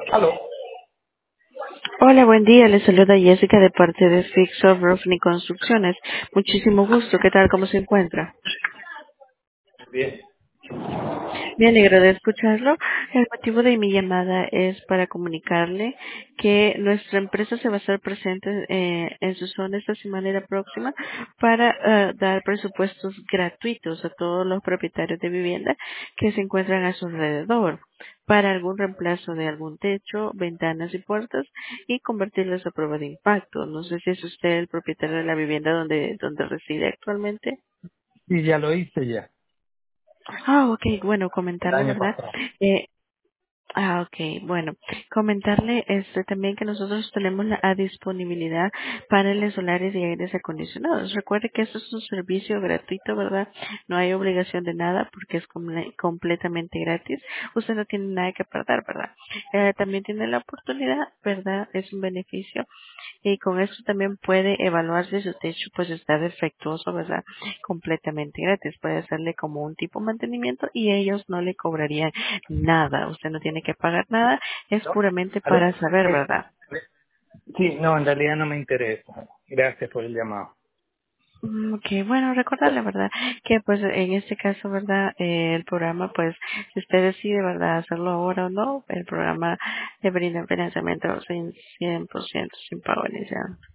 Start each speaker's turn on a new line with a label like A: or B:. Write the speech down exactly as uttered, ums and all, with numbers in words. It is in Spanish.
A: Aló.
B: Hola, buen día. Les saluda Jessica de parte de Fix of Roofing y Construcciones. Muchísimo gusto. ¿Qué tal? ¿Cómo se encuentra?
A: Bien.
B: Me alegro de escucharlo. El motivo de mi llamada es para comunicarle que nuestra empresa se va a estar presente eh, en su zona esta semana y la próxima para eh, dar presupuestos gratuitos a todos los propietarios de vivienda que se encuentran a su alrededor para algún reemplazo de algún techo, ventanas y puertas y convertirlos a prueba de impacto. No sé si es usted el propietario de la vivienda donde, donde reside actualmente.
A: Sí, ya lo hice ya,
B: Ah, ok, bueno,
A: el
B: comentarle,
A: año
B: ¿verdad?
A: pasado.
B: Eh, Ah, ok. Bueno, comentarle este también que nosotros tenemos la a disponibilidad paneles solares y aires acondicionados. Recuerde que esto es un servicio gratuito, ¿verdad? No hay obligación de nada porque es comple- completamente gratis. Usted no tiene nada que perder, ¿verdad? Eh, también tiene la oportunidad, ¿verdad? Es un beneficio y con eso también puede evaluar si su techo pues está defectuoso, ¿verdad? Completamente gratis. Puede hacerle como un tipo de mantenimiento y ellos no le cobrarían nada. Usted no tiene que pagar nada. Es
A: ¿No?
B: puramente
A: ¿Aló?
B: para saber,
A: Eh,
B: ¿verdad?
A: sí, no, en realidad no me interesa. Gracias por el llamado.
B: Mm, Ok, bueno, recordarle, ¿verdad? Que pues en este caso, ¿verdad? Eh, el programa, pues, si usted decide, ¿verdad? Hacerlo ahora o no, el programa le brinda financiamiento sin cien por ciento sin pago inicial.